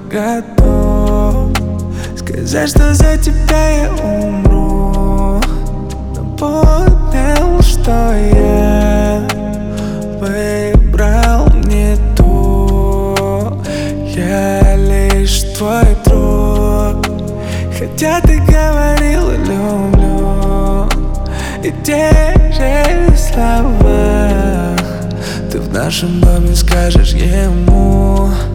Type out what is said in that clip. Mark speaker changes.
Speaker 1: готов сказать, что за тебя я умру, но понял, что я выбрал не то. Я лишь твой друг, хотя ты говорила люблю, и те же слова ты в нашем доме скажешь ему.